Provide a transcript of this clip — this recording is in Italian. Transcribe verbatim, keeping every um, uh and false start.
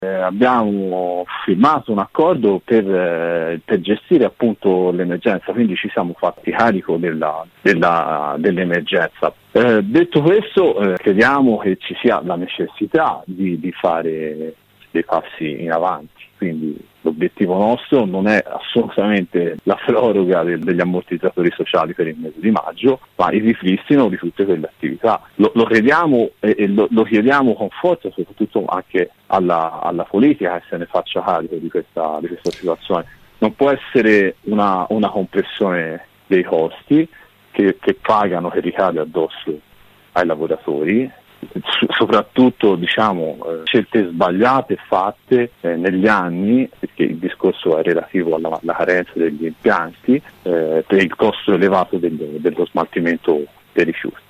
Eh, abbiamo firmato un accordo per, eh, per gestire appunto l'emergenza, quindi ci siamo fatti carico della, della, dell'emergenza. Eh, detto questo, eh, crediamo che ci sia la necessità di, di fare dei passi in avanti, quindi l'obiettivo nostro non è assolutamente la proroga del, degli ammortizzatori sociali per il mese di maggio, ma il ripristino di tutte quelle attività. Lo, lo crediamo e, e lo, lo chiediamo con forza, soprattutto anche alla, alla politica, che se ne faccia carico di questa, di questa situazione. Non può essere una, una compressione dei costi che, che pagano, che ricade addosso ai lavoratori, soprattutto diciamo eh, scelte sbagliate fatte eh, negli anni, perché il discorso è relativo alla, alla carenza degli impianti, eh, per il costo elevato del, dello smaltimento dei rifiuti.